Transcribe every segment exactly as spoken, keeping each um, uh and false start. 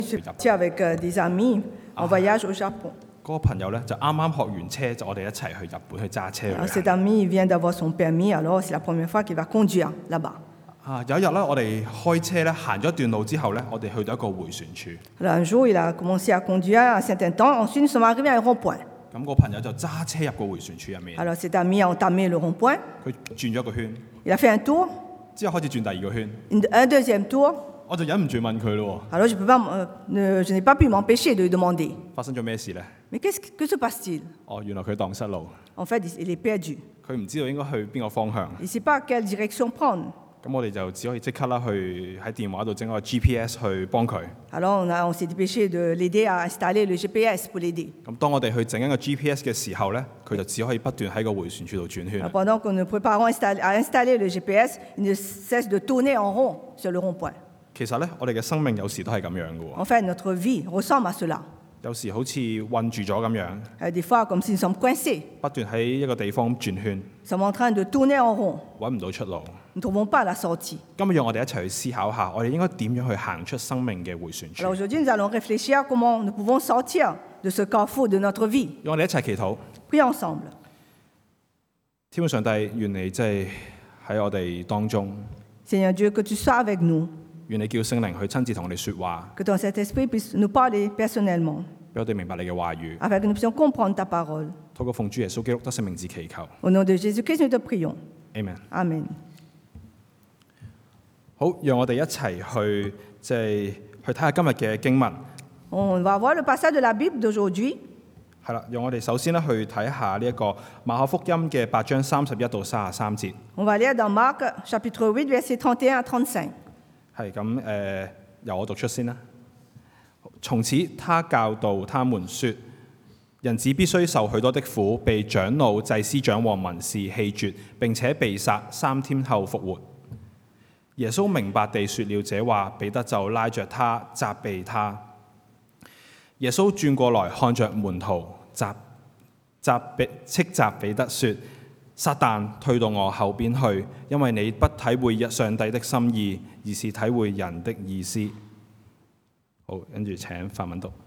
avec des amis en voyage au Japon. 嗰個朋友咧就啱啱學完車，就我哋一齊去日本去揸車去旅 Alors, 行 cet ami il vient d'avoir son permis, alors c'est la première fois qu'il va conduire là-bas. 啊，有一日咧，我哋開車咧行咗一段路之後咧，我哋去到一個迴旋處。 Alors, un jour, il a commencé à conduire un certain temps. Ensuite, nous sommes arrivés à un rond-point. 咁個朋友就揸車入個迴旋處入面， Alors, cet ami a entamé le rond-point. 佢轉咗一個圈， Il a fait un tour, 之後開始轉第二個圈， une- un deuxième tour. 我就忍唔住問佢咯 Alors, je, peux pas, euh, ne- je n'ai pas pu m'empêcher de lui demander. 喎，發生咗咩事咧？ Mais qu'est-ce que, que se passe-t-il? 哦，原來佢蕩失路， En fait, il, il est perdu. 佢唔知道應該去邊個方向。 Il ne sait pas quelle direction prendre. 咁我哋就只可以即刻啦，去喺電話度整個 G P S 去幫佢。 Alors, on, a- on s'est dépêché de l'aider à installer le G P S pour l'aider. 咁當我哋去整一個 G P S 嘅時候咧，佢就只可以不斷喺個迴旋處度轉圈 Alors,。pendant que nous nous préparons à installer, à installer le G P S, il ne cesse de tourner en rond sur le rond-point. 其實咧，我哋嘅生命有時都係咁樣嘅喎， En fait, notre vie ressemble à cela. 有時好似困住咗咁樣， Euh, Des fois, comme si nous sommes coincés. 不斷喺一個地方轉圈， Nous sommes en train de tourner en rond. 揾唔到出路。 Nous ne trouvons pas la sortie. 今日讓我哋一齊去思考下，我哋應該點樣去行出生命嘅迴旋處 Alors,？aujourd'hui, nous allons réfléchir à comment nous pouvons sortir de ce carrefour de notre vie. 讓我哋一齊祈禱。 Prions ensemble. 天父上帝，願你即係喺我哋當中， Seigneur Dieu, que tu sois avec nous. 願你叫聖靈去親自同我哋説話， Que ton Saint-Esprit puisse nous parler personnellement. 俾我哋明白你嘅話語。 Afin que nous puissions comprendre ta parole. 透過奉主耶穌基督得聖名字祈求 Au nom de Jésus-Christ, nous te prions. ，Amen。 Amen. 好，讓我哋一齊去即係去睇下今日嘅經文。 On va voir le passage de la Bible d'aujourd'hui. 係啦，讓我哋首先咧去睇下呢一個馬可福音嘅八章三十一到三十三節。 On va lire dans Marc, chapitre huit, versets trente et un à trente-cinq. 係咁誒，由我讀出先啦。從此，他教導他們說：人子必須受許多的苦，被長老、祭司長和文士棄絕，並且被殺，三天後復活。耶穌明白地說了這話，彼得就拉着他責備他。耶穌轉過來看着門徒，責責備斥責彼得說：撒旦，退到我後邊去，因為你不體會上帝的心意，而是體會人的意思。好，跟住請法文讀。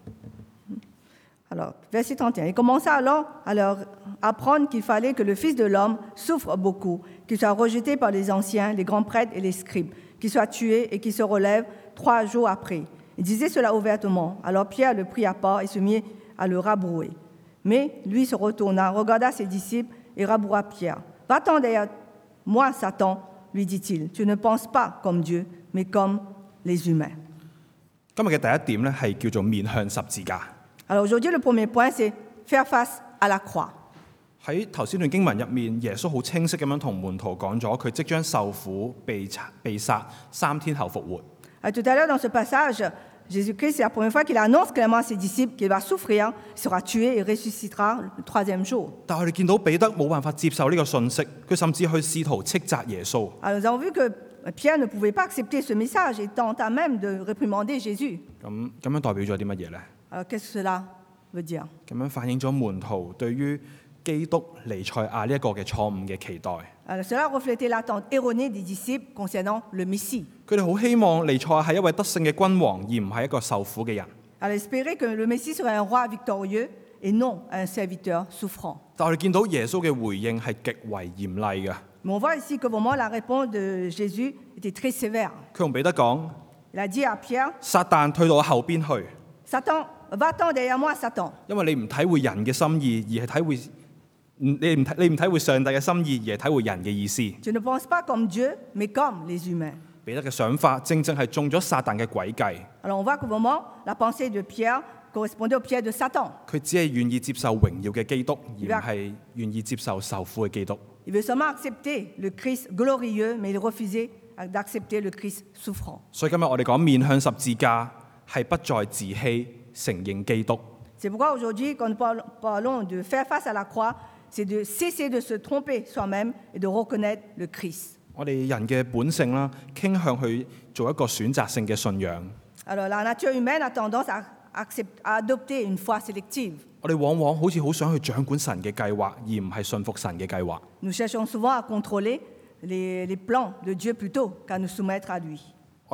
Alors, verset trente et un. Il commença alors à leur apprendre qu'il fallait que le Fils de l'homme souffre beaucoup, qu'il soit rejeté par les anciens, les grands prêtres et les scribes, qu'il soit tué et qu'il se relève trois jours après. Il disait cela ouvertement. Alors Pierre le prit à part et se mit à le rabrouer. Mais lui se retourna, regarda ses disciples et raboua Pierre. « Va-t'en derrière moi, Satan, lui dit-il. Tu ne penses pas comme Dieu, mais comme les humains. » 今日嘅第一點咧係叫做面向十字架。 Alors aujourd'hui, le premier point, c'est faire face à la croix. 喺頭先段經文入面，耶穌好清晰咁樣同門徒講咗，佢即將受苦、被被殺，三天後復活。 Alors, tout à l'heure, dans ce passage, Jésus-Christ, c'est la première fois qu'il annonce clairement à ses disciples qu'il va souffrir, sera tué et ressuscitera le troisième jour. 但係我哋見到彼得冇辦法接受呢個信息，佢甚至去試圖斥責耶穌。 Alors, nous avons vu que Pierre ne pouvait pas accepter ce message et tenta même de réprimander Jésus. 咁咁樣代表咗啲乜嘢呢？ Alors, qu'est-ce que cela veut dire? 咁樣反映咗門徒對於基督彌賽亞呢一個嘅錯誤嘅期待。 Alors, cela reflétait l'attente erronée des disciples concernant le Messie. 佢哋好希望彌賽亞係一位得勝嘅君王，而唔係一個受苦嘅人。 Alors, espérer que le Messie serait un roi victorieux et non un serviteur souffrant. 但我哋見到耶穌嘅回應係極為嚴厲嘅。 Mais on voit ici que vraiment la réponse de Jésus était très sévère. 佢同彼得講： Il a dit à Pierre, 撒旦退到我後邊去， Satan, va-t'en derrière moi, Satan. 因為你唔體會人嘅心意，而係體會你唔體你唔體會上帝嘅心意，而係體會人嘅意思。 Tu ne penses pas comme Dieu, mais comme les humains. 彼得嘅想法正正係中咗撒旦嘅詭計。 Alors on voit qu'au moment, la pensée de Pierre correspondait au pied de Satan. 佢只係願意接受榮耀嘅基督，而唔係願意接受受苦嘅基督。 Il veut seulement accepter le Christ glorieux, mais il refusait d'accepter le Christ souffrant. 所以今日我哋講面向十字架，係不再自欺，承認基督。 C'est pourquoi aujourd'hui, quand nous parlons de faire face à la croix, c'est de cesser de se tromper soi-même et de reconnaître le Christ. 我哋人嘅本性啦，傾向去做一個選擇性嘅信仰。 Alors la nature humaine a tendance à, accepter, à adopter une foi sélective. 我哋往往好似好想去掌管神嘅計劃，而唔係信服神嘅計劃。 Nous cherchons souvent à contrôler les, les plans de Dieu plutôt qu'à nous soumettre à lui.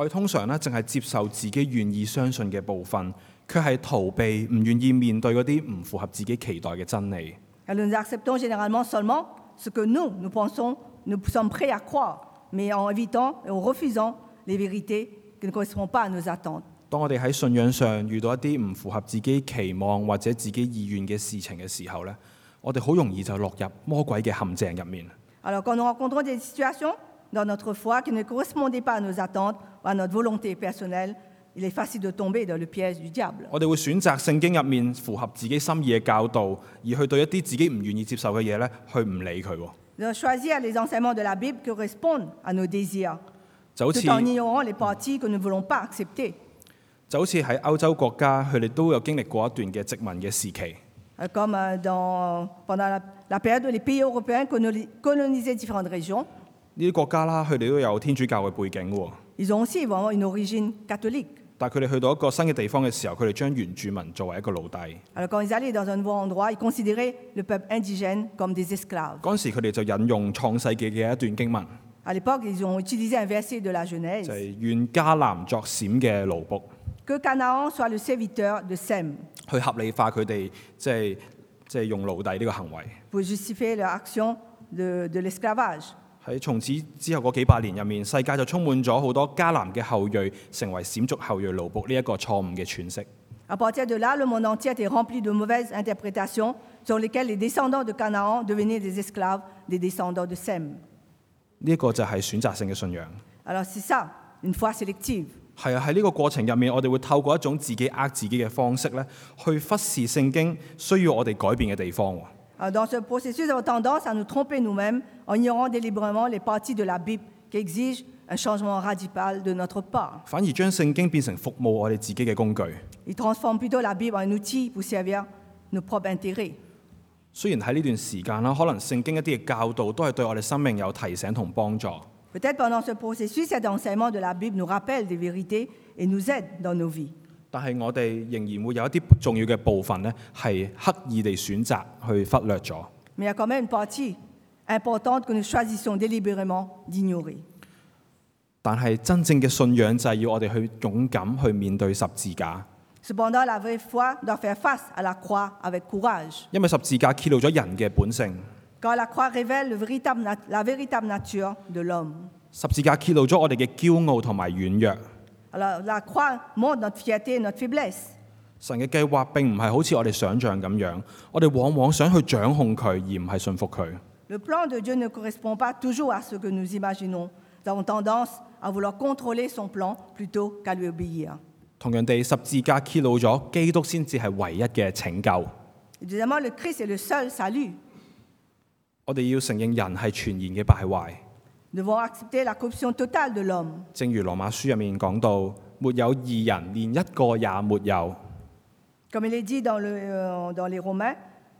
我哋通常咧淨係接受自己願意相信嘅部分，卻係逃避唔願意面對嗰啲唔符合自己期待嘅真理。 Alors nous acceptons généralement seulement ce que nous, nous pensons, nous sommes prêts à croire, mais en évitant et en refusant les vérités qui ne correspondent pas à nos attentes. 當我哋喺信仰上遇到一啲唔符合自己期望或者自己意願嘅事情嘅時候咧，我哋好容易就落入魔鬼嘅陷阱入面。 Alors quand nous rencontrons des situations dans notre foi qui ne correspondaient pas à nos attentes ou à notre volonté personnelle, il est facile de tomber dans le piège du diable. 我哋會選擇聖經入面符合自己心意嘅教導，而去對一啲自己唔願意接受嘅嘢咧，去唔理佢。 Nous allons choisir les enseignements de la Bible qui correspondent à nos désirs, 就好似 tout en ignorant les parties que nous ne voulons pas accepter. 就好似喺歐洲國家，佢哋都有經歷過一段嘅殖民嘅時期。 Comme dans, pendant la, la période où les pays européens colonisaient différentes régions, 呢啲國家啦，佢哋都有天主教嘅背景喎。 ils ont aussi vraiment une origine catholique. 但係佢哋去到一個新嘅地方嘅時候，佢哋將原住民作為一個奴隸。 Alors quand ils allaient dans un nouveau endroit, ils considéraient le peuple indigène comme des esclaves. 嗰陣時佢哋就引用創世記嘅一段經文， À l'époque, ils ont utilisé un verset de la Genèse, 就係願迦南作閃嘅奴僕， que Canaan soit le serviteur de Sem, 去合理化佢哋即係即係用奴隸呢個行為。 pour justifier leur action de, de l'esclavage. 喺從此之後嗰幾百年入面，世界就充滿咗好多迦南嘅後裔成為閃族後裔奴僕呢一個錯誤嘅詮釋。 À partir de là, le monde entier était rempli de mauvaises interprétations sur lesquelles les descendants de Canaan devenaient des esclaves des descendants de Sem. 呢一個就係選擇性嘅信仰。 Alors c'est ça, une foi sélective. 係啊，喺呢個過程入面，我哋會透過一種自己呃自己嘅方式咧，去忽視聖經需要我哋改變嘅地方。 Alors, dans ce processus, nous avons tendance à nous tromper nous-mêmes en ignorant délibérément les parties de la Bible qui exigent un changement radical de notre part. 反而將聖經變成服務我哋自己嘅工具。 Ils transforment plutôt la Bible en un outil pour servir nos propres intérêts. 雖然喺呢段時間啦，可能聖經一啲嘅教導都係對我哋生命有提醒同幫助。 Peut-être pendant ce processus, cet enseignement de la Bible nous rappelle des vérités et nous aide dans nos vies. 但係我哋仍然會有一啲重要嘅部分咧，係刻意地選擇去忽略咗。 Mais il y a quand même une partie importante que nous choisissons délibérément d'ignorer. 但係真正嘅信仰就係要我哋去勇敢去面對十字架， Cependant, la vraie foi doit faire face à la croix avec courage. 因為十字架揭露咗人嘅本性。 Car la croix révèle le véritable nat- la véritable nature de l'homme. 十字架揭露咗我哋嘅驕傲同埋軟弱。 Alors, la croix montre notre fierté et notre faiblesse. 神嘅計劃並唔係好似我哋想象咁樣，我哋往往想去掌控佢，而唔係信服佢。 Le plan de Dieu ne correspond pas toujours à ce que nous imaginons. Nous avons tendance à vouloir contrôler son plan plutôt qu'à lui obéir. 同樣地，十字架揭露咗基督先至係唯一嘅拯救。 Et deuxièmement, le Christ est le seul salut. 我哋要承認人係全然嘅敗壞。 Nous devons accepter la corruption totale de l'homme. 正如羅馬書入面講到，沒有義人，連一個也沒有。 Comme il est dit dans, le, euh, dans les Romains,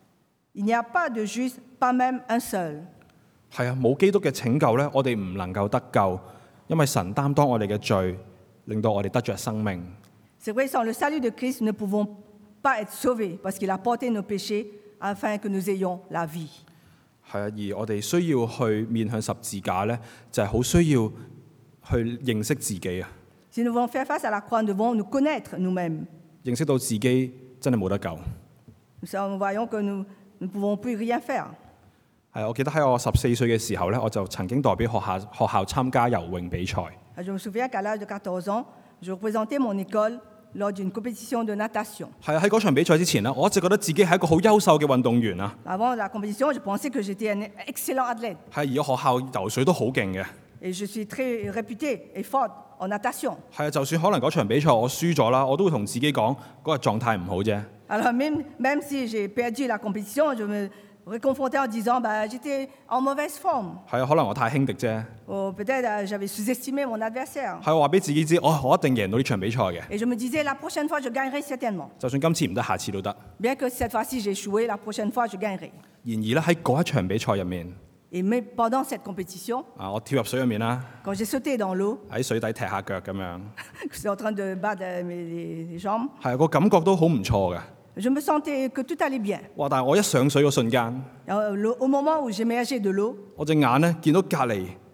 il n'y a pas de juste, pas même un seul. 係啊，冇基督嘅拯救咧，我哋唔能夠得救，因為神擔當我哋嘅罪，令到我哋得着生命。 C'est vrai, sans le salut de Christ, nous ne pouvons pas être sauvés parce qu'il a porté nos péchés afin que nous ayons la vie. 係啊，而我哋需要去面向十字架咧，就係、是、好需要去認識自己啊， Si nous voulons faire face à la croix, nous devons nous connaître nous-mêmes. 認識到自己真係冇得救。 Nous savons- nous voyons que nous ne pouvons plus rien faire. 係，我記得喺我十四歲嘅時候咧，我就曾經代表學校學校參加游泳比賽。 Je me souviens qu'à l'âge de quatorze ans, je représentais mon école lors d'une compétition de natation. 係啊，喺嗰場比賽之前咧，我一直覺得自己係一個好優秀嘅運動員啊。 Avant la compétition, je pensais que j'étais un excellent athlète. 係，而我學校游水都好勁嘅。 Et je suis très réputée et forte en natation. 係啊，就算可能嗰場比賽我輸咗啦，我都會同自己講嗰日狀態唔好啫。 Alors même, même si j'ai perdu la compétition, je me réconfortais en disant bah, j'étais en mauvaise forme. 係啊，可能我太輕敵啫。 Ou peut-être euh, j'avais sous-estimé mon adversaire. 係我話俾自己知，我我一定贏到呢場比賽嘅。 Et je me disais la prochaine fois, je gagnerai certainement. 就算今次唔得，下次都得。 Bien que cette fois-ci j'ai échoué, la prochaine fois je gagnerai. 然而咧喺嗰一場比賽入面， Et mais pendant cette compétition, 啊我跳入水入面啦， quand j'ai sauté dans l'eau, 喺水底踢下腳咁樣， que j'étais en train de battre euh, mes les- les jambes, 係啊個感覺都好唔錯嘅。 je me sentais que tout allait bien. 哇！但係我一上水嗰瞬間， Alors, le- au moment où j'émergeais de l'eau, 我隻眼咧見到隔離嗰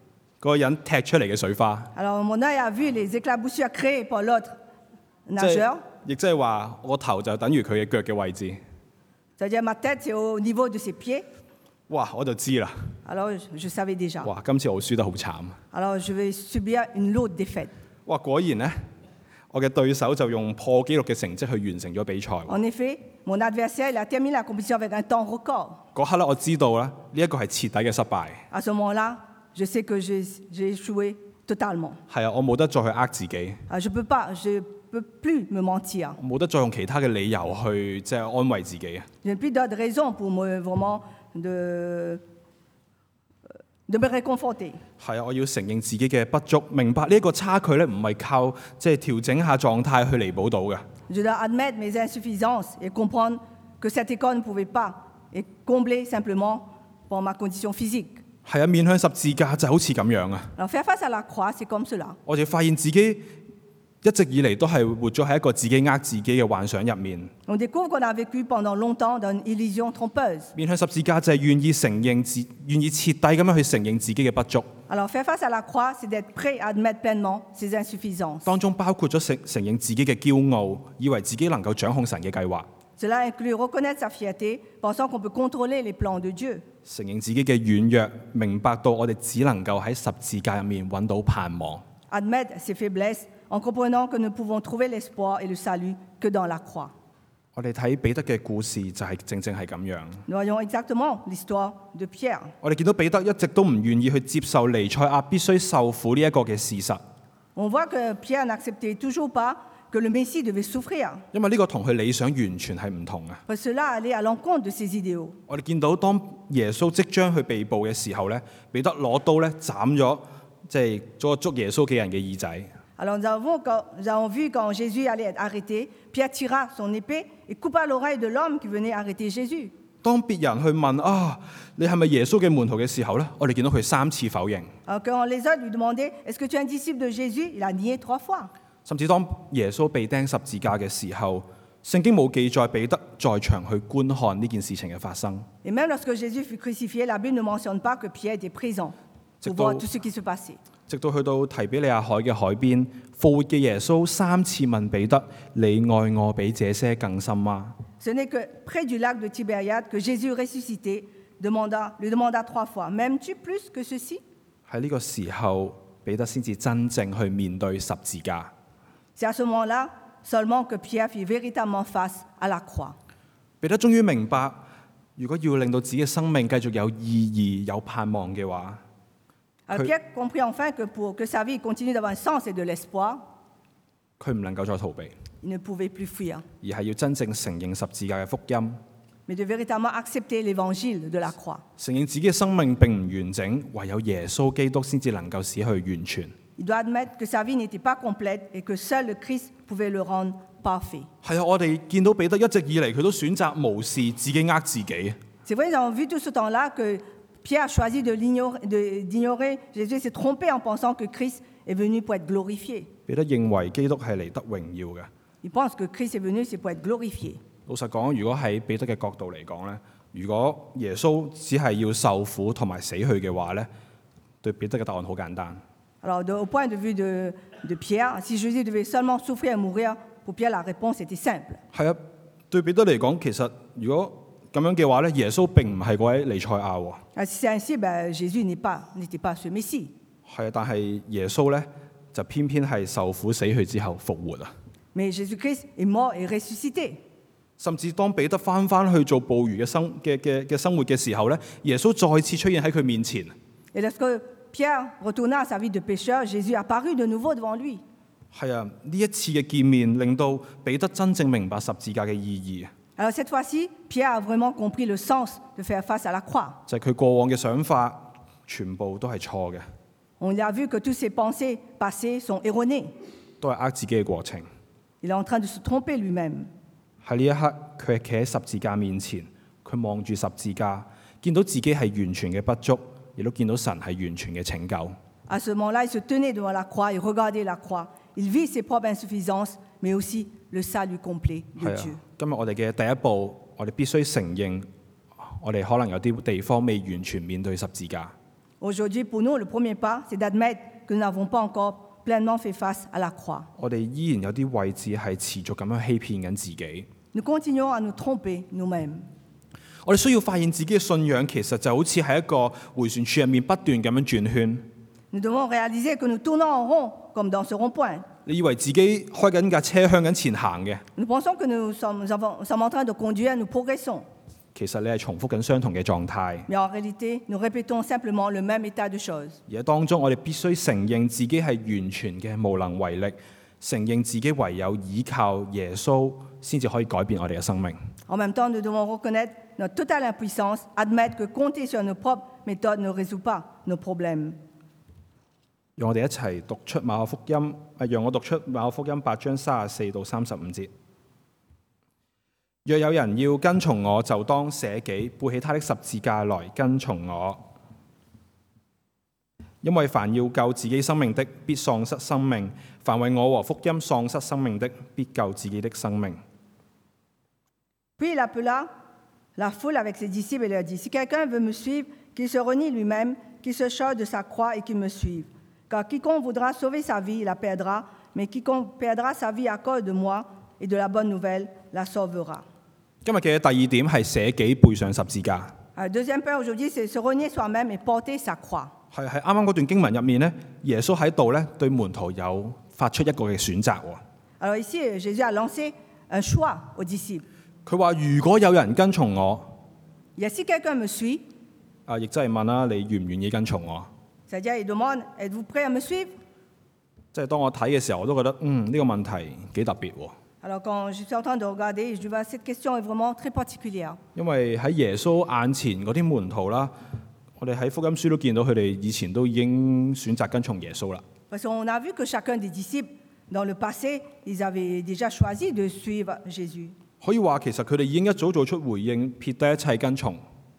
個人踢出嚟嘅水花。 Alors mon œil a vu les éclaboussures créées par l'autre 即 nageur. 係亦即係話，我頭就等於佢嘅腳嘅位置。 C'est-à-dire ma tête, c'est au niveau de ses pieds. 哇！我就知啦。 Alors je, je savais déjà. 哇！今次我輸得好慘。 Alors je vais subir une lourde défaite. 哇！果然呢，我嘅對手就用破紀錄嘅成績去完成咗比賽。 En effet, mon adversaire il a terminé la compétition avec un temps record. 嗰刻咧，我知道咧，呢一個係徹底嘅失敗。 À ce moment-là, je sais que j'ai, j'ai échoué totalement. 係啊，我冇得再去呃自己， Alors, je peux pas, je peux plus me mentir. 我冇得再用其他嘅理由去即係安慰自己啊。 Je n'ai plus d'autres raisons pour me vraiment de, de me réconforter. 係啊，我要承認自己嘅不足，明白呢一個差距咧，唔係靠即係調整下狀態去彌補到嘅。 Je dois admettre mes insuffisances et comprendre que cet école ne pouvait pas être comblé simplement par ma condition physique. 係啊，面向十字架就好似咁樣啊！ Alors faire face à la croix, c'est comme cela. 我哋發現自己一直以嚟都係活咗喺一個自己呃自己嘅幻想入面。 On découvre qu'on a vécu pendant longtemps dans une illusion trompeuse. 面向十字架就係願意承認自，願意徹底咁樣去承認自己嘅不足， Alors faire face à la croix, c'est d'être prêt à admettre pleinement ses insuffisances. 當中包括咗承承認自己嘅驕傲，以為自己能夠掌控神嘅計劃， Cela inclut reconnaître sa fierté, pensant qu'on peut contrôler les plans de Dieu. 承認自己嘅軟弱，明白到我哋只能夠喺十字架入面揾到盼望。 Admettre ses faiblesses en comprenant que nous ne pouvons trouver l'espoir et le salut que dans la croix. 我哋睇彼得嘅故事就係正正係咁樣。 Nous voyons exactement l'histoire de Pierre. 我哋見到彼得一直都唔願意去接受彌賽亞必須受苦呢一個嘅事實， On voit que Pierre n'acceptait toujours pas que le Messie devait souffrir. 因為呢個同佢理想完全係唔同嘅。 Parce que cela allait à l'encontre de ses idéaux. 我哋見到當耶穌即將去被捕嘅時候咧，彼得攞刀咧斬咗即係咗捉耶穌嘅人嘅耳仔。 Alors nous avons, quand- nous avons vu quand Jésus allait être arrêté, Pierre tira son épée et coupa l'oreille de l'homme qui venait arrêter Jésus. 當別人去問啊，你係咪耶穌嘅門徒嘅時候咧，我哋見到佢三次否認。 Alors quand les autres lui demandaient « Est-ce que tu es un disciple de Jésus ?» Il a nié trois fois. 甚至當耶穌被釘十字架嘅時候，聖經冇記載彼得在場去觀看呢件事情嘅發生。 Et même lorsque Jésus fut crucifié, la Bible ne mentionne pas que Pierre était présent pour voir tout ce qui se passait. 直到去到提比利亞海嘅海邊，復活嘅耶穌三次問彼得：你愛我比這些更深嗎？ Ce n'est que près du lac de Tibériade que Jésus ressuscité demanda, lui demanda trois fois « M'aimes-tu plus que ceci ?» 喺呢個時候，彼得先至真正去面對十字架。 C'est à ce moment-là seulement que Pierre fit véritablement face à la croix. 彼得終於明白，如果要令到自己嘅生命繼續有意義、有盼望嘅話， Alors Pierre comprit enfin que pour que sa vie continue d'avoir un sens et de l'espoir, 佢唔能夠再逃避， il ne pouvait plus fuir, 而係要真正承認十字架嘅福音， mais de véritablement accepter l'évangile de la croix. 承認自己嘅生命並唔完整，唯有耶穌基督先至能夠使佢完全。 Il doit admettre que sa vie n'était pas complète et que seul le Christ pouvait le rendre parfait. 係啊，我哋見到彼得一直以嚟佢都選擇無視自己呃自己。 C'est vrai, nous avons vu tout ce temps-là que Pierre a choisi de l'ignorer, de- d'ignorer. Jésus s'est trompé en pensant que Christ est venu pour être glorifié. 彼得認為基督係嚟得榮耀嘅。 Il pense que Christ est venu, c'est pour être glorifié. 老實講，如果喺彼得嘅角度嚟講咧，如果耶穌只係要受苦同埋死去嘅話咧，對彼得嘅答案好簡單。 Alors, de- au point de vue de, de Pierre, si Jésus devait seulement souffrir et mourir, pour Pierre, la réponse était simple. 係啊，對彼得嚟講，其實如果咁樣嘅話咧，耶穌並唔係嗰位彌賽亞喎。 Alors, si c'est ainsi, ben, Jésus n'est pas, n'était pas ce Messie. 係啊，但係耶穌咧就偏偏係受苦死去之後復活啊！ Mais Jésus-Christ est mort et ressuscité. 甚至當彼得翻翻去做捕魚嘅生嘅嘅嘅生活嘅時候咧，耶穌再次出現喺佢面前。 Et lorsque Pierre retourna à sa vie de pécheur, Jésus apparut de nouveau devant lui. 係啊，呢一次嘅見面令到彼得真正明白十字架嘅意義， Alors cette fois-ci, Pierre a vraiment compris le sens de faire face à la croix. 就係佢過往嘅想法全部都係錯嘅， On a vu que toutes ses pensées passées sont erronées. 都係呃自己嘅過程。 Il est en train de se tromper lui-même. 喺呢一刻，佢係企喺十字架面前，佢望住十字架，見到自己係完全嘅不足，亦都見到神係完全嘅拯救。 À ce moment-là, il se tenait devant la croix, il regardait la croix. Il vit ses propres insuffisances, mais aussi le salut complet de 係啊 Dieu. 今日我哋嘅第一步，我哋必須承認，我哋可能有啲地方未完全面對十字架。 Aujourd'hui, pour nous, le premier pas, c'est d'admettre que nous n'avons pas encore pleinement fait face à la croix. 我哋依然有啲位置係持續咁樣欺騙緊自己。 Nous continuons à nous tromper nous-mêmes. 我哋需要發現自己嘅信仰其實就好似喺一個迴旋處入面不斷咁樣轉圈。 Nous devons réaliser que nous tournons en rond, comme dans ce rond-point. 你以為自己開緊架車向緊前行嘅， Nous pensons que nous sommes, nous avons- nous sommes en train de conduire, nous progressons. 其實你係重複緊相同嘅狀態。 Mais en réalité, nous répétons simplement le même état de choses. 而喺當中，我哋必須承認自己係完全嘅無能為力，承認自己唯有依靠耶穌先至可以改變我哋嘅生命。 En même temps, nous devons reconnaître notre totale impuissance, admettre que compter sur nos propres méthodes ne résout pas nos problèmes. 讓我哋一齊讀出馬可福音，啊，讓我讀出馬可福音八章三十四到三十五節。若有人要跟從我，就當捨己，背起他的十字架來跟從我。因為凡要救自己生命的，必喪失生命；凡為我和福音喪失生命的，必救自己的生命。 Puis il appela la foule avec ses disciples et leur dit, si quelqu'un veut me suivre, qu'il se renie lui-même, qu'il se charge de sa croix et qu'il me suive. Car quiconque voudra sauver sa vie, la perdra, mais quiconque perdra sa vie à cause de moi et de la bonne nouvelle, la sauvera. 今日嘅第二點係捨己背上十字架。 Le deuxième point aujourd'hui, c'est se renier soi-même et porter sa croix. 係係啱啱嗰段經文入面呢，耶穌喺度呢對門徒有發出一個嘅選擇喎。 Alors ici, Jésus a lancé un choix aux disciples. 佢話：如果有人跟從我， Il y a si quelqu'un me suit, 啊，亦即係問啦，你願唔願意跟從我？ c'est-à-dire il demande, êtes-vous prêt à me suivre? 即係當我睇嘅時候，我都覺得嗯呢、這個問題幾特別喎。 Alors quand je suis en train de regarder, je vois cette question est vraiment très particulière. 因為喺耶穌眼前嗰啲門徒啦，我哋喺福音書都見到佢哋以前都已經選擇跟從耶穌啦。 Parce qu'on a vu que chacun des disciples, dans le passé, ils avaient déjà choisi de suivre Jésus. 可以話其實佢哋已經一早做出回應，撇低一切跟從。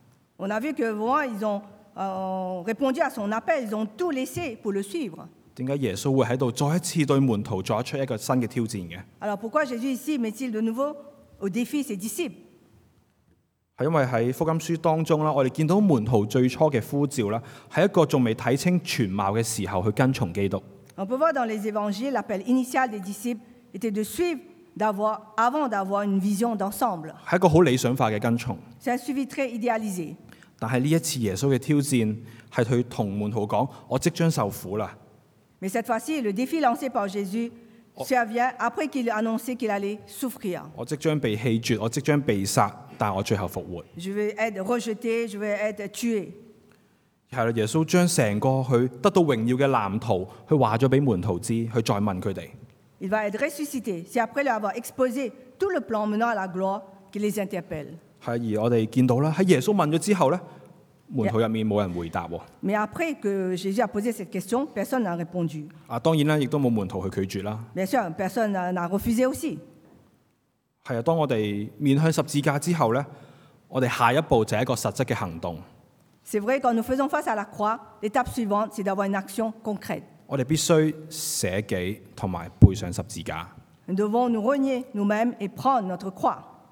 On a vu que vraiment, ils ont euh, répondu à son appel, ils ont tout laissé pour le suivre. 點解耶穌會喺度再一次對門徒作出一個新嘅挑戰嘅？ Alors pourquoi Jésus ici met-il de nouveau au défi ses disciples? 係因為喺福音書當中啦，我哋見到門徒最初嘅呼召啦，係一個仲未睇清全貌嘅時候去跟從基督。 On peut voir dans les évangiles, l'appel initial des disciples était de suivre d'avoir, avant d'avoir une vision d'ensemble. 係一個好理想化嘅跟從。 C'est un suivi très idéalisé. 但係呢一次耶穌嘅挑戰係佢同門徒講：我即將受苦啦。 Mais cette fois-ci, le défi lancé par Jésus survient après qu'il a annoncé qu'il allait souffrir. 我即將被棄絕，我即將被殺，但我最後復活。 Je vais être rejeté, je vais être tué. 係啦，耶穌將成個佢得到榮耀嘅藍圖，去話咗俾門徒知，去再問佢哋。 Il va être ressuscité. C'est après lui avoir exposé tout le plan menant à la gloire qu'il les interpelle. 係而我哋見到啦，喺耶穌問咗之後咧，門徒入面冇人回答喎。 Mais après que Jésus a posé cette question, personne n'a répondu. 啊，當然啦，亦都冇門徒去拒絕啦。 Bien sûr, personne n'a n'a refusé aussi. 係啊，當我哋面向十字架之後咧，我哋下一步就係一個實質嘅行動。 C'est vrai, quand nous faisons face à la croix, l'étape suivante, c'est d'avoir une action concrète. 我哋必須捨己同埋背上十字架。 Nous devons nous renier nous-mêmes et prendre notre croix.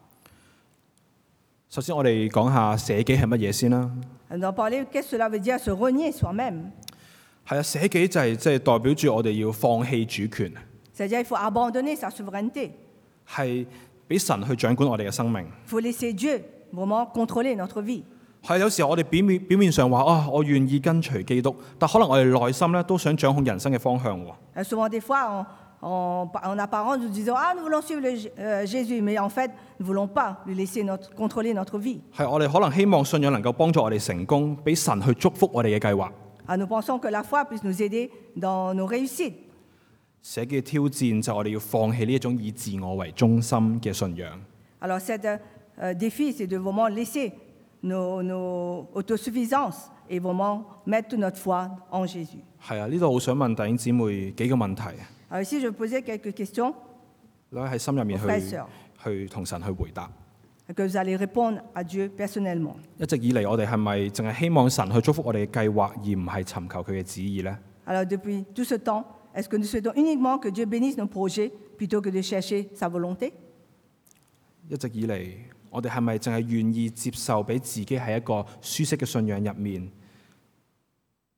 首先，我哋講下捨己係乜嘢先啦。 Nous allons parler qu'est-ce que cela veut dire se renier soi-même. 係啊，捨己就係即係代表住我哋要放棄主權， C'est-à-dire qu'il faut abandonner sa souveraineté. 係俾神去掌管我哋嘅生命。 Il faut laisser Dieu vraiment contrôler notre vie. 係有時候我哋表面表面上話啊，我願意跟隨基督，但可能我哋內心咧都想掌控人生嘅方向喎。 Euh, Souvent, des fois, en, en- en apparence, nous disons ah, nous voulons suivre le- euh, Jésus, mais en fait, nous ne voulons pas lui laisser notre, contrôler notre vie. 係我哋可能希望信仰能夠幫助我哋成功，俾神去祝福我哋嘅計劃。 Ah, nous pensons que la foi puisse nous aider dans nos réussites. 捨己嘅挑戰就係我哋要放棄呢一種以自我為中心嘅信仰。 Alors, cet euh, défi, c'est de vraiment laisser nos, nos autosuffisances et vraiment mettre toute notre foi en Jésus. 係啊，呢度好想問弟兄姊妹幾個問題， Alors ici, je vais poser quelques questions 你可以喺心入面 aux frères et 去 sœurs, 去同神去回答。 que vous allez répondre à Dieu personnellement. 一直以嚟，我哋係咪淨係希望神去祝福我哋嘅計劃，而唔係尋求佢嘅旨意呢？ Alors, depuis tout ce temps, est-ce que nous souhaitons uniquement que Dieu bénisse nos projets plutôt que de chercher sa volonté? 一直以嚟，我哋係咪淨係願意接受俾自己喺一個舒適嘅信仰入面，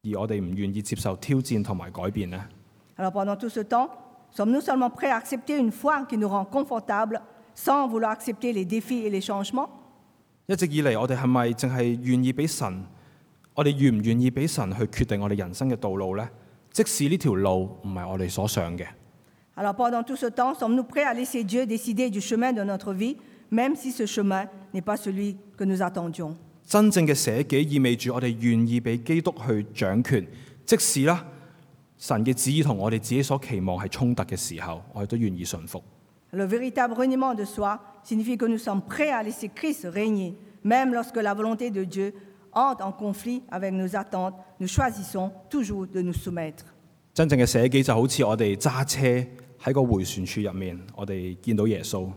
而我哋唔願意接受挑戰同埋改變呢？ Alors pendant tout ce temps, sommes-nous seulement prêts à accepter une foi qui nous rend confortables sans vouloir accepter les défis et les changements? 一直以嚟，我哋係咪淨係願意俾神？我哋願唔願意俾神去決定我哋人生嘅道路呢？即使呢條路唔係我哋所想嘅。 Alors pendant tout ce temps, sommes-nous prêts à laisser Dieu décider du chemin de notre vie, même si ce chemin n'est pas celui que nous attendions? 真正嘅捨己意味住我哋願意俾基督去掌權，即使啦神嘅旨意同我哋自己所期望係衝突嘅時候，我哋都願意順服。 Le véritable reniement de soi signifie que nous sommes prêts à laisser Christ régner, même lorsque la volonté de Dieu entre en conflit avec nos attentes, nous choisissons toujours de nous soumettre. 真正嘅捨己就好似我哋揸車喺個迴旋處入面，我哋見到耶穌。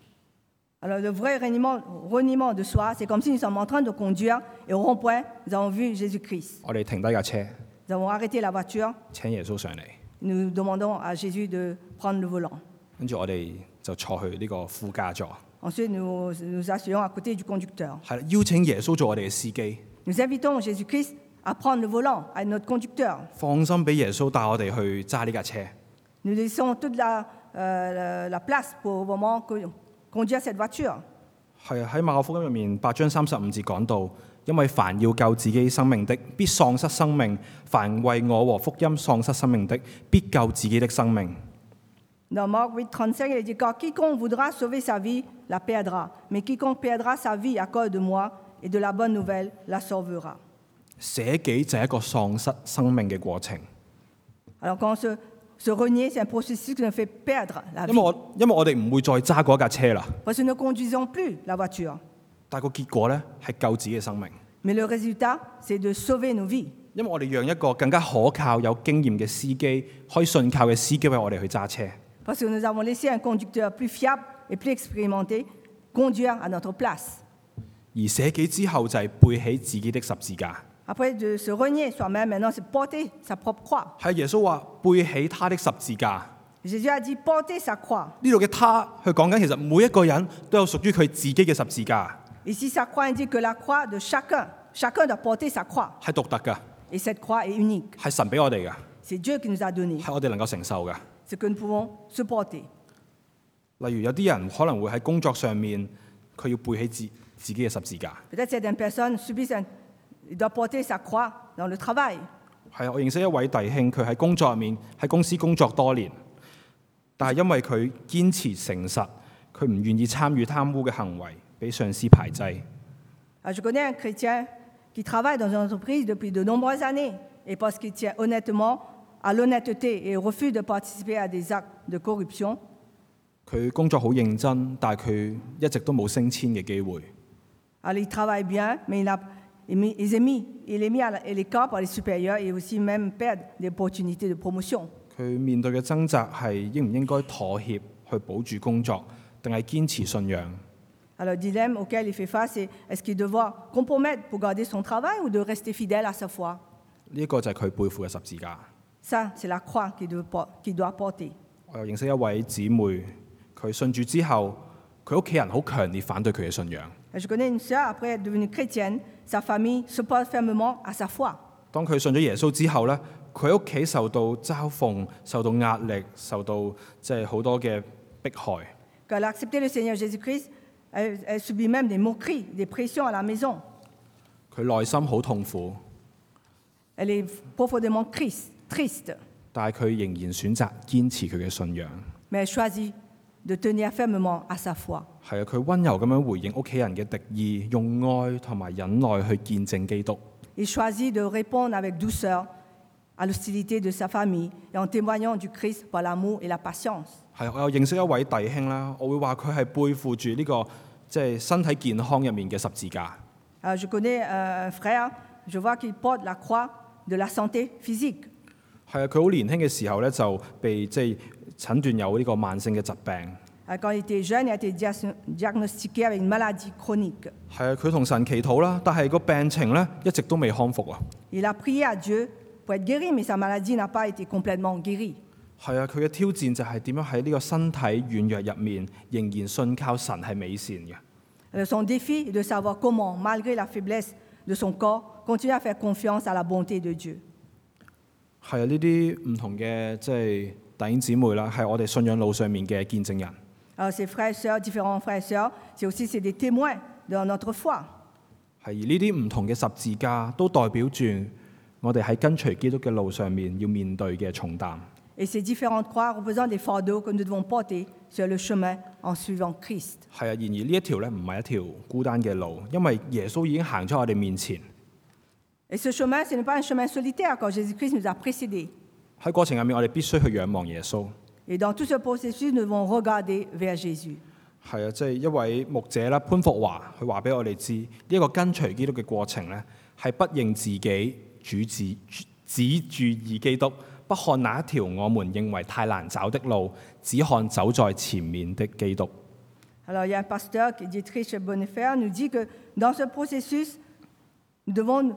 Alors le vrai reniement, reniement de soi, c'est comme si nous sommes en train de conduire et au rond-point, nous avons vu Jésus-Christ. 我哋停低架車， Nous avons arrêté la voiture, 請耶穌上嚟， nous demandons à Jésus de prendre le volant. 跟住我哋就坐去呢個副駕座， Ensuite, nous nous asseyons à côté du conducteur. 係啦，邀請耶穌做我哋嘅司機， Nous invitons Jésus-Christ à prendre le volant, à notre conducteur. 放心俾耶穌帶我哋去揸呢架車。 Nous laissons toute la, euh, la, la place pour vraiment conduire cette voiture. 係啊，喺馬可福音入面八章三十五節講到，因為凡要救自己生命的，必喪失生命；凡為我和福音喪失生命的，必救自己的生命。 Dans Marc huit, trente-cinq, il dit car quiconque voudra sauver sa vie la perdra, mais quiconque perdra sa vie à cause de moi et de la bonne nouvelle la sauvera. 捨己就係一個喪失生命嘅過程， Alors quand on se, se renier, c'est un processus qui nous fait perdre la 因 vie. 為我因為我哋唔會再揸嗰架車啦， Parce que nous ne conduisons plus la voiture. 但係個結果呢係救自己嘅生命， Mais le résultat, c'est de sauver nos vies. 因為我哋讓一個更加可靠、有經驗嘅司機，可以信靠嘅司機為我哋去揸車。 Parce que nous avons laissé un conducteur plus fiable et plus expérimenté conduire à notre place. 而捨己之後就係背起自己的十字架。 Après de se renier soi-même, maintenant c'est porter sa propre croix. 係耶穌話背起他的十字架。 Jésus a dit porter sa croix. 呢度嘅他，佢講緊其實每一個人都有屬於佢自己嘅十字架， Ici, sa croix indique que la croix de chacun, chacun doit porter sa croix. 係獨特㗎， Et cette croix est unique. 係神俾我哋㗎， C'est Dieu qui nous a donné 係我哋能夠承受㗎。 ce que nous pouvons supporter. 例如有啲人可能會喺工作上面，佢要背起自自己嘅十字架。 Peut-être certaines personnes subissent un, il doit porter sa croix dans le travail. 係啊，我認識一位弟兄，佢喺工作入面喺公司工作多年，但係因為佢堅持誠實，佢唔願意參與貪污嘅行為，俾上司排擠。 Alors, je connais un chrétien qui travaille dans une entreprise depuis de nombreuses années et parce qu'il tient honnêtement à l'honnêteté et refuse de participer à des actes de corruption. 佢工作好認真，但係佢一直都冇升遷嘅機會。 Alors, il travaille bien, mais il, a, il est mis, il est mis à l'écart par les supérieurs et aussi même perd des opportunités de promotion. 佢面對嘅掙扎係應唔應該妥協去保住工作，定係堅持信仰？ Alors, le dilemme auquel il fait face, c'est est-ce qu'il doit compromettre pour garder son travail ou de rester fidèle à sa foi? 呢一個就係佢背負嘅十字架。 Ça, c'est la croix qu'il doit, qu'il doit porter. 我又認識一位姊妹，佢信主之後，佢屋企人好強烈反對佢嘅信仰。 Je connais une sœur, après être devenue chrétienne, sa famille s'oppose fermement à sa foi. 當佢信咗耶穌之後呢，佢屋企受到嘲諷、受到壓力、受到即係好多嘅迫害。 Quand elle a accepté le Seigneur Jésus-Christ, elle, elle subit même des moqueries, des pressions à la maison. 佢內心好痛苦， Elle est profondément triste, triste, 但係佢仍然選擇堅持佢嘅信仰。 mais elle choisit de tenir fermement à sa foi. 係啊，佢温柔咁樣回應屋企人嘅敵意，用愛同埋忍耐去見證基督。 Il choisit de répondre avec douceur à l'hostilité de sa famille et en témoignant du Christ par l'amour et la patience. 係，我有認識一位弟兄啦，我會話佢係背負住呢個即係身體健康入面嘅十字架。 Alors, je connais un frère, je vois qu'il porte la croix de la santé physique. 係啊，佢好年輕嘅時候咧就被即係診斷有呢個慢性嘅疾病。 Alors, quand il était jeune, il a été diagno- diagnostiqué avec une maladie chronique. 係啊，佢同神祈禱啦，但係個病情咧一直都未康復啊。 Il a prié à Dieu pour être guéri, mais sa maladie n'a pas été complètement guérie. 係啊，佢嘅挑戰就係點樣喺呢個身體軟弱入面，仍然信靠神係美善嘅。 Alors, son défi est de savoir comment, malgré la faiblesse de son corps, continuer à faire confiance à la bonté de Dieu. 係啊，呢啲唔同嘅即係弟兄姊妹啦，係我哋信仰路上面嘅見證人。 Alors ces frères et sœurs, différents frères et sœurs, c'est aussi c'est des témoins de notre foi. 係而呢啲唔同嘅十字架都代表住我哋喺跟隨基督嘅路上面要面對嘅重擔。 Et ces différentes croix représentent des fardeaux que nous devons porter sur le chemin en suivant Christ. 係啊，然而呢一條咧唔係一條孤單嘅路，因為耶穌已經行咗我哋面前。 Et ce chemin, ce n'est pas un chemin solitaire quand Jésus-Christ nous a précédés. 喺過程入面，我哋必須去仰望耶穌。 Et dans tout ce processus, nous devons regarder vers Jésus. 係啊，即係一位牧者啦，潘福華，佢話俾我哋知，呢一個跟隨基督嘅過程咧，係不認自己，主指只注意基督，不看那一條我們認為太難找的路，只看走在前面的基督。 Alors il y a un pasteur, Dietrich Bonhoeffer, nous dit que dans ce processus, nous devons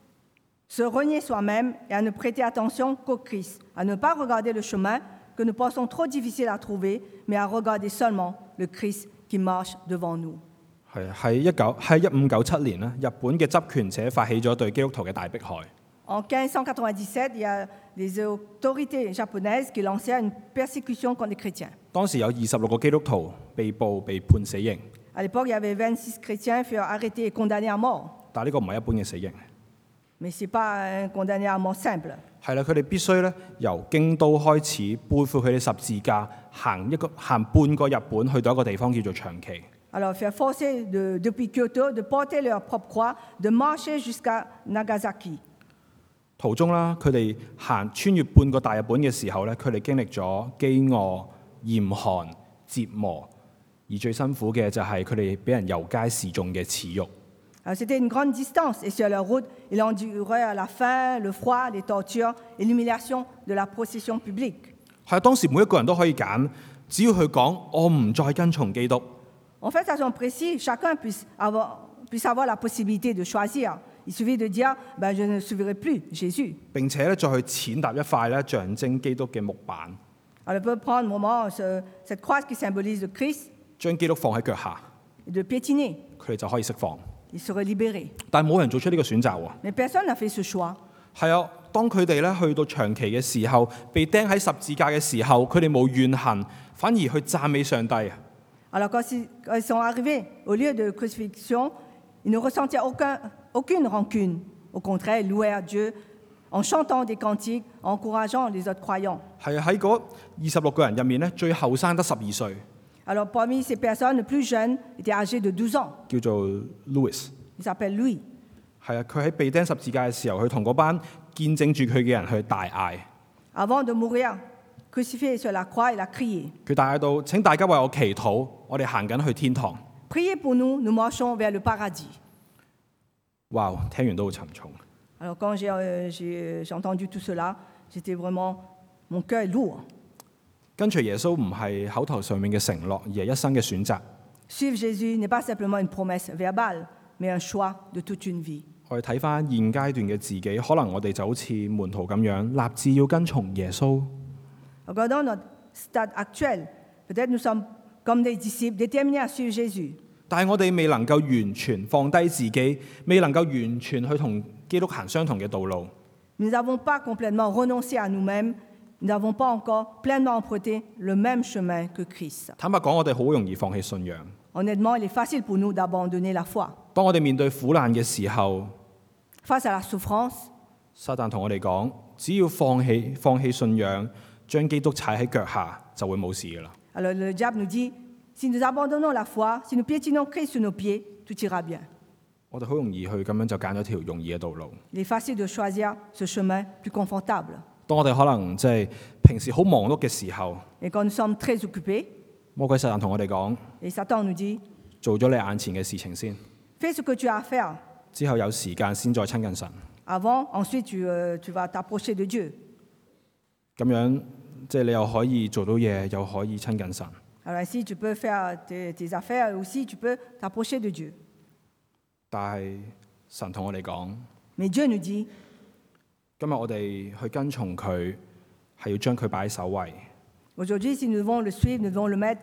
se renier soi-même et à ne prêter attention qu'au Christ, à ne pas regarder le chemin que nous pensons trop difficile à trouver, mais à regarder seulement le Christ qui marche devant nous. 係喺一九喺一五九七年咧，日本嘅執權者發起咗對基督徒嘅大迫害。 En quinze cent quatre-vingt-dix-sept, il y a les autorités japonaises qui lancèrent une persécution contre les chrétiens. 當時有二十六個基督徒被捕被判死刑， À l'époque, il y avait vingt-six chrétiens qui furent arrêtés et condamnés à mort. 但係呢個唔係一般嘅死刑。 Mais ce n'est pas un condamné à mort simple. 係啦，佢哋必須咧由京都開始背負佢哋十字架，行一個行半個日本去到一個地方叫做長崎。 Alors, faire forcer de, depuis Kyoto de porter leur propre croix, de marcher jusqu'à Nagasaki. 途中啦，佢哋行穿越半個大日本嘅時候咧，佢哋經歷咗飢餓、嚴寒、折磨，而最辛苦嘅就係佢哋俾人遊街示眾嘅恥辱。 Alors, c'était une grande distance et sur leur route, ils enduraient la faim, le froid, les tortures et l'humiliation de la procession publique. 係啊，當時每一個人都可以揀，只要佢講我唔再跟從基督。 En fait, à ce moment précis, chacun puisse avoir, puisse avoir la possibilité de choisir. Il suffit de dire ben, je ne suivrai plus Jésus. 並且咧再去踐踏一塊咧象徵基督嘅木板， Alors, on peut prendre un moment, ce, cette croix qui symbolise le Christ, 將基督放喺腳下， et de piétiner. 佢哋就可以釋放。 Ils seraient libérés. 但係冇人做出呢個選擇喎。 Mais personne n'a fait ce choix. 係啊，當佢哋咧去到長期嘅時候，被釘喺十字架嘅時候，佢哋冇怨恨，反而去讚美上帝。 Alors, quand ils, quand ils sont arrivés au lieu de crucifixion, ils ne ressentirent aucun, aucune rancune. Au contraire, ils louaient Dieu en chantant des cantiques, en encourageant les autres croyants. 係啊，喺嗰二十六個人入面咧，最後生得十二歲， Alors, parmi ces personnes, le plus jeune était âgé de douze ans. 叫做 Louis。 Il s'appelle Louis. 係啊，佢喺被釘十字架嘅時候，佢同嗰班見證住佢嘅人去大嗌。 Avant de mourir, crucifié sur la croix, il a crié. 佢大嗌到：請大家為我祈禱，我哋行緊去天堂。 Priez pour nous, nous marchons vers le paradis. 哇！聽完都好沉重。 Alors, quand j'ai, euh, j'ai, j'ai entendu tout cela, j'étais vraiment, mon cœur est lourd. 跟隨耶穌唔係口頭上面嘅承諾，而係一生嘅選擇。 Suivre Jésus n'est pas simplement une promesse verbale, mais un choix de toute une vie. 我哋睇翻現階段嘅自己，可能我哋就好似門徒咁樣，立志要跟從耶穌。 Regardons notre stade actuel. Peut-être nous sommes comme des disciples déterminés à suivre Jésus. 但係我哋未能夠完全放低自己，未能夠完全去同基督行相同嘅道路。 Nous n'avons pas complètement renoncé à nous-mêmes. Nous n'avons pas encore pleinement emprunté le même chemin que Christ. 坦白講，我哋好容易放棄信仰。 Honnêtement, il est facile pour nous d'abandonner la foi. 當我哋面對苦難嘅時候， Face à la souffrance, 撒旦同我哋講：只要放棄放棄信仰，將基督踩喺腳下，就會冇事噶啦。 alors le diable nous dit, si nous abandonnons la foi, si nous piétinons Christ sous nos pieds, tout ira bien. 我哋好容易去咁樣就揀咗條容易嘅道路。 Il est facile de choisir ce chemin plus confortable. 當我哋可能即係平時好忙碌嘅時候， Et quand nous sommes très occupés, 魔鬼撒旦同我哋講： et Satan nous dit, 做咗你眼前嘅事情先， fais ce que tu as à faire. 之後有時間先再親近神。 Avant, ensuite, tu, euh, tu vas t'approcher de Dieu. 咁樣即係你又可以做到嘢，又可以親近神。 Alors ainsi, tu peux faire tes, tes affaires et aussi tu peux t'approcher de Dieu. 但係神同我哋講： Mais Dieu nous dit, 今日我哋去跟從佢，係要將佢擺喺首位。 aujourd'hui, si nous devons le suivre, nous devons le mettre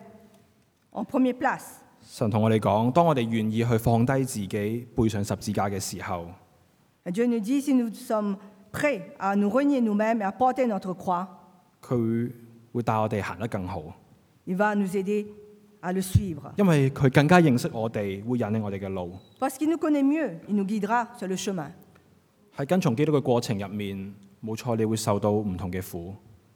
en première place. 神同我哋講：當我哋願意去放低自己，背上十字架嘅時候， Et Dieu nous dit, si nous sommes prêt à nous renier nous-mêmes et à porter notre croix, 佢會帶我哋行得更好， il va nous aider à le suivre. 因為佢更加認識我哋，會引領我哋嘅路。 Parce qu'il nous connaît mieux, il nous guidera sur le chemin. 喺跟從基督嘅過程入面，冇錯，你會受到唔同嘅苦。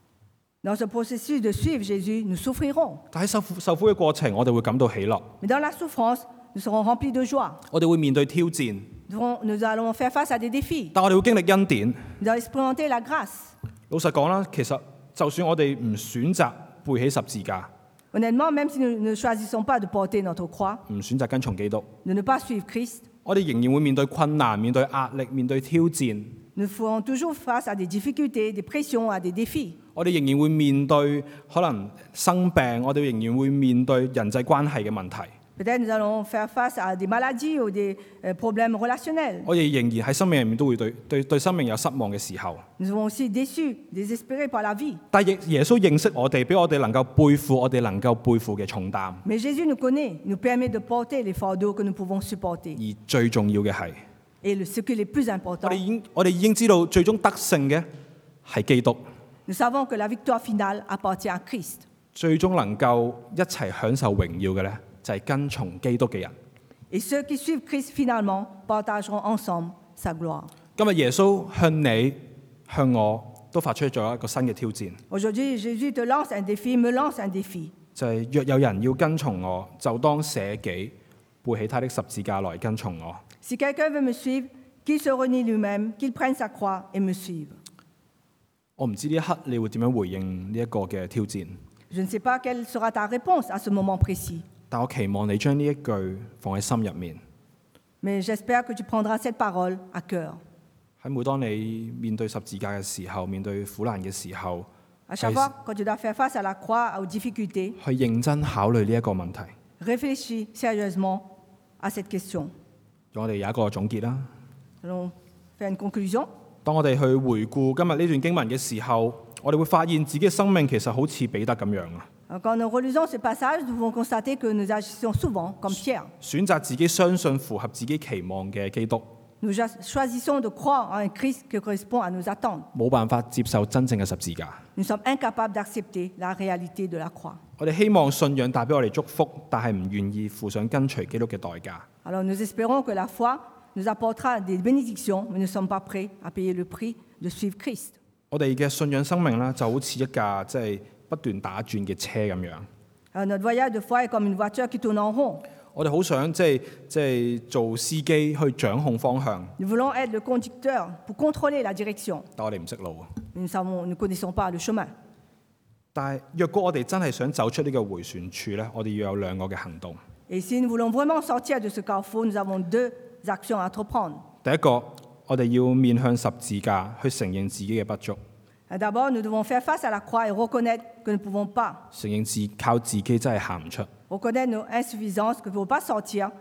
Dans ce processus de suivre Jésus, nous souffrirons. 但喺受苦受苦嘅過程，我哋會感到喜樂， Mais dans la souffrance, nous serons remplis de joie. 我哋會面對挑戰， Nous allons- Nous allons faire face à des défis. 但我哋會經歷恩典。 Nous allons expérimenter la grâce. 老實講啦，其實就算我哋唔選擇背起十字架， Honnêtement, même si nous ne choisissons pas de porter notre croix, 唔選擇跟從基督， de ne pas suivre Christ, 我哋仍然會面對困難、面對壓力、面對挑戰。 nous ferons toujours face à des difficultés, des pressions, à des défis. 我哋仍然會面對可能生病，我哋仍然會面對人際關係嘅問題。 Peut-être nous allons faire face à des maladies ou des euh, problèmes relationnels. 我哋仍然喺生命入面都會對對對生命有失望嘅時候。 Nous serons aussi déçus, désespérés par la vie. 但係耶穌認識我哋，俾我哋能夠背負我哋能夠背負嘅重擔。 Mais Jésus nous connaît, il nous permet de porter les fardeaux que nous pouvons supporter. 而最重要嘅係， Et le- ce qui est le plus 我 important, 哋已經我哋已經知道最終得勝嘅係基督， nous savons que la victoire finale appartient à Christ. 最終能夠一齊享受榮耀嘅咧，就係跟從基督嘅人。 Et ceux qui suivent Christ finalement partageront ensemble sa gloire. 今日耶穌向你向我都發出咗一個新嘅挑戰， Aujourd'hui, Jésus te lance un défi, me lance un défi. 就係、若有人要跟從我，就當捨己，背起他的十字架來跟從我。 Si quelqu'un veut me suivre, qu'il se renie lui-même, qu'il prenne sa croix et me suive. 我唔知呢一刻你會點樣回應呢一個嘅挑戰， Je ne sais pas quelle sera ta réponse à ce moment précis, 但我期望你將呢一句放喺心入面。 mais j'espère que tu prendras cette parole à cœur. 喺每當你面對十字架嘅時候，面對苦難嘅時候， À chaque fois, quand tu dois faire face à la croix, aux difficultés, 去認真考慮呢一個問題。 réfléchis sérieusement à cette question. 讓我哋有一個總結啦。 Nous allons faire une conclusion. 當我哋去回顧今日呢段經文嘅時候，我哋會發現自己嘅生命其實好似彼得咁樣啊， Alors, quand nous relisons ce passage, nous pouvons constater que nous agissons souvent comme Pierre. 選擇自己相信符合自己期望嘅基督， Nous ja- choisissons de croire en un Christ qui correspond à nos attentes. 冇辦法接受真正嘅十字架。 Nous sommes incapables d'accepter la réalité de la croix. 我哋希望信仰帶俾我哋祝福，但係唔願意付上跟隨基督嘅代價。 Alors nous espérons que la foi nous apportera des bénédictions, mais nous ne sommes pas prêts à payer le prix de suivre Christ. 我哋嘅信仰生命咧，就好似一架即係不斷打轉嘅車咁樣。 Alors, notre voyage de foi est comme une voiture qui tourne en rond. 我哋好想即係即係做司機去掌控方向， Nous voulons être le conducteur pour contrôler la direction. 但我哋唔識路。 Nous ne savons- nous ne connaissons pas le chemin. 但係若果我哋真係想走出呢個迴旋處咧，我哋要有兩個嘅行動。 Et si nous voulons vraiment sortir de ce carrefour, nous avons deux actions à entreprendre. 第一個，我哋要面向十字架，去承認自己嘅不足， D'abord, nous devons faire face à la croix et reconnaître que nous ne pouvons pas, 承認自靠自己真係行唔出。 reconnaître nos insuffisances, que nous ne pouvons pas sortir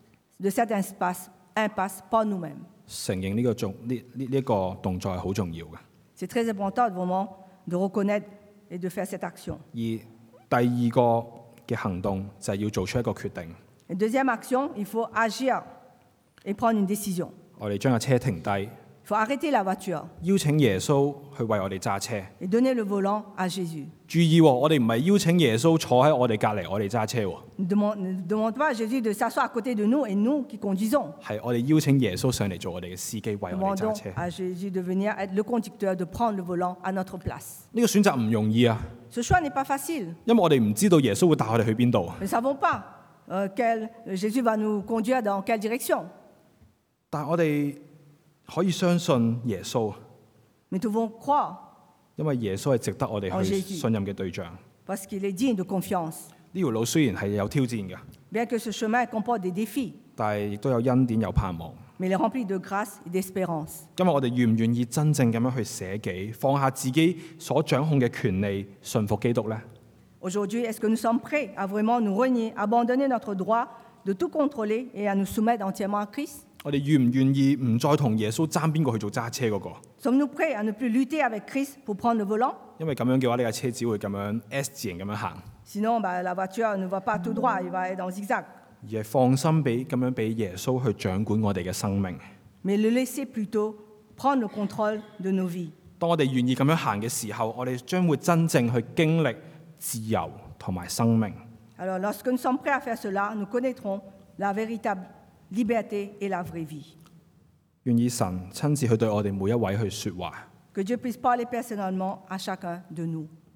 de cette impasse, impasse par nous-mêmes. 承認呢個重呢呢呢一個動作係好重要嘅。 C'est très important vraiment de reconnaître et de faire cette action. 而第二個嘅行動就係要做出一個決定， Et deuxième action, il faut agir et prendre une décision. 我哋將架車停低， Il faut arrêter la voiture 邀請耶穌去為我哋揸車。 et donner le volant à Jésus. 注意喎，我哋唔係邀請耶穌坐喺我哋隔離，我哋揸車喎， Ne demande, ne demande pas à Jésus de s'asseoir à côté de nous et nous qui conduisons. 係我哋邀請耶穌上嚟做我哋嘅司機，為我哋 Demandons 揸車。 à Jésus de venir être le conducteur, de prendre le volant à notre place. 呢個選擇唔容易啊， Ce choix n'est pas facile. 因為我哋唔知道耶穌會帶我哋去邊度。 Nous ne savons pas euh, quel, Jésus va nous conduire dans quelle direction. 但係我哋可以相信耶穌， Mais nous devons croire 因為耶穌係值得我哋去哦耶穌信任嘅對象。 parce qu'il est digne de confiance. 呢條路雖然係有挑戰嘅， Bien que ce chemin comporte des défis, 但係亦都有恩典有盼望。 mais il est rempli de grâce et d'espérance. 今日我哋願唔願意真正咁樣去捨己，放下自己所掌控嘅權利，順服基督呢？ Aujourd'hui, est-ce que nous sommes prêts à vraiment nous renier, abandonner notre droit de tout contrôler et à nous soumettre entièrement à Christ? 我哋願唔願意唔再同耶穌爭邊個去做揸車嗰個？ Sommes-nous prêts à ne plus lutter avec Christ pour prendre le volant? 因為咁樣嘅話，呢架車只會咁樣 S 字形咁樣行， Sinon, bah, la voiture ne va pas tout droit, il va être en zigzag. 而係放心俾咁樣俾耶穌去掌管我哋嘅生命。 Mais le laisser plutôt prendre le contrôle de nos vies. 當我哋願意咁樣行嘅時候，我哋將會真正去經歷自由同埋生命。 Alors, lorsque nous sommes prêts à faire cela, nous connaîtrons la véritable liberté et la vraie vie. 願意神親自去對我哋每一位去說話。 Que Dieu puisse parler personnellement à chacun de nous.